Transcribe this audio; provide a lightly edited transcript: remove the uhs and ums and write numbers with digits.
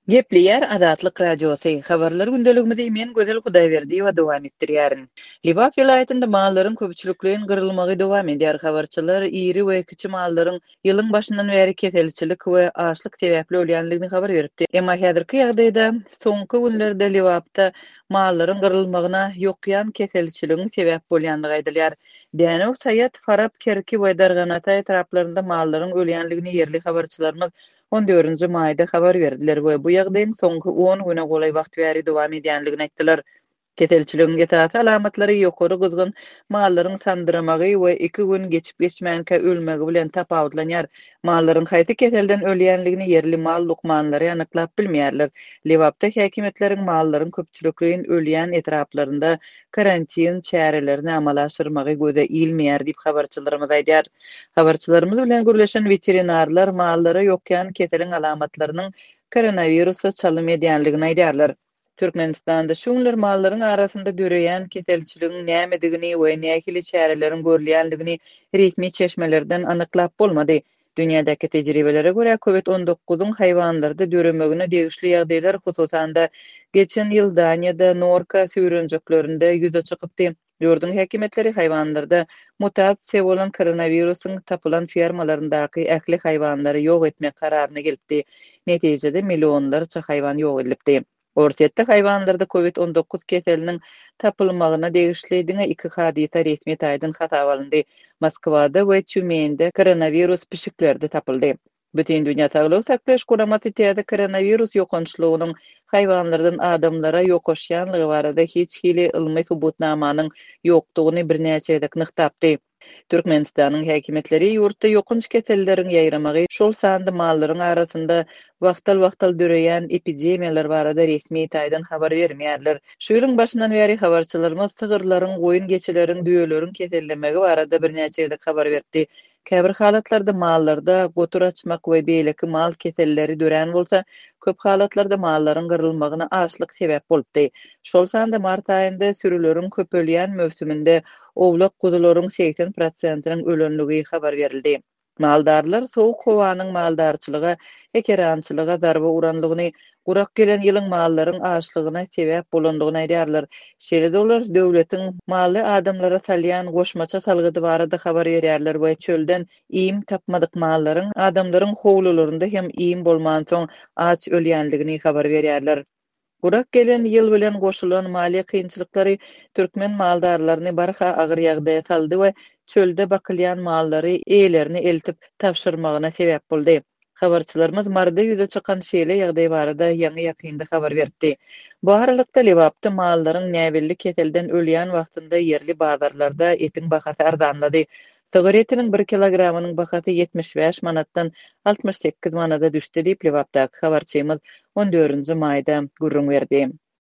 Gepleyer Azatlyk Radiosu. Habarlar gündeligimizde men Gözel Hudaýberdi we dowam etdirýärin. Liwat vilayatyny mallaryň köpçülikliň gyrylmagy dowam edýär. Habarçylar iri we kiçi mallaryň ýylyň başyndan bäri keselçilik we açlyk sebäpli ölýänligini habar beripdi. Emma häzirki ýagdaýda soňky günlerde Liwatda mallaryň gyrylmagyna ýokýan keselçiligiň sebäp bolýandygy aýdylýar. Däne Saýat Farap Kerki we Darganatay taraplarynda mallaryň ölýänligini yerli habarçylarymyz 14-nji maýda habar berdiler we bu ýagdaýyň soňky 10 güne golay wagt bäri dowam edýänligini aýtdylar. Ketelçiligiň ýetäti alamatlary ýokary gyzgyn mallaryň sandyramagy we 2 gün geçip geçmänkä ölmegi bilen tapawutlanýar. Mallaryň haýty keselden ölýänligini yerli mal lukmanlary anyklap bilmeýärler. Liwapda häkimetleriň mallaryň köpçülikliň ölýän etraplarynda karantin çärelerini amala aşyrmagy göze ilmeýär diýip habarçylarymyz aýdýar. Habarçylarymyz bilen gürleşen veterinarlar mallara ýokýan keseliň alamatlarynyň koronawirusa çalym edýänligini aýdýarlar. Türkmenistanda şuňlar mallaryň arasynda döreýän keselçiligiň nämedigini we nähili çärelerin görülýänligini resmi çeşmelerden anyklap bolmady. Dünýädäki tejribelere görä COVID-19-yň haýwanlarda döremegine degişli ýagdaýlar hususanda geçen ýyl Daniýada Norka süýrenjeklerinde ýüze çykypdy. Ýurdun häkimetleri haýwanlarda mutasiýa bolan koronawirusyň tapylan fermalaryndaky ähli haýwanlary ýok etmek kararyna gelipdi. Netijede millionlarça haýwan ýok edilipdi. Orsetde haýwanlarda COVID-19 keseliniň tapylmagyna degişli diňe 2 hadisa resmi taýdan hata alındy. Moskwada we Tümeňde koronavirus pişiklerde tapyldy. Bütün dünýä Saglyk saklaş Komitetiýeti koronavirus ýokançlygynyň haýwanlardan adamlara ýokaşýanlygy barada hiç hili ilmi subutnamanyň ýokdugyny birnäçe edek nyktapdy. Türkmenistanyň häkimetleri ýurtda ýokunç keselleriň ýaýramagy, şol sandy mallaryň arasynda wagtal döreýän epidemiýalar barada resmi taýdan habar bermeýärler. Şu ýylyň başyndan bäri habarçylarymyz tygyrlaryň, goýun geçeleriň, düýeleriň kesellemegi barada birnäçe edek habar berdi. Käbir halatlarda mallarda gotur açmak we beýleki mal keselleri dören bolsa, köp halatlarda mallaryň gyrylmagyna açlyk sebäp bolupdy. Şol sanda mart aýynda sürülerin köpelýän mövsüminde owlak guzularyň 80%-nyň ölenligi habar berildi. Maldarlar sowuk howanyň maldarçylyga, ekerançylyga zarba uranlygyny, gurak gelen ýylyň mallaryň açlygyna sebäp bolandygyny aýdýarlar. Şeýle olar döwletiň mally adamlara salýan goşmaça salgydy barada habar berýärler we çölden iýim tapmadyk mallaryň adamlaryň howlularynda hem iýim bolman soň aç ölýänligini habar berýärler. Gurak gelen ýyl bilen goşulan mali kynçylyklary türkmen maldarlaryny barha agyr ýagdaýa saldy we çölde bakylýan mallary eýlerini eltip tapşyrmagyna sebäp boldy. Habarçylarymyz marda ýüze çykan şeýle ýagdaý barada ýangy ýakynda habar berdi. Bu aralykda Liwapda mallaryň näbilli keselden ölýän wagtynda yerli bazarlarda etiň bahasy arzanlady. Tygır etiniň 1 kilogramynyň bahasy 75 manatdan 68 manata düşdi diýip Liwapdaky habarçymyz 14-nji maýda gurrun berdi.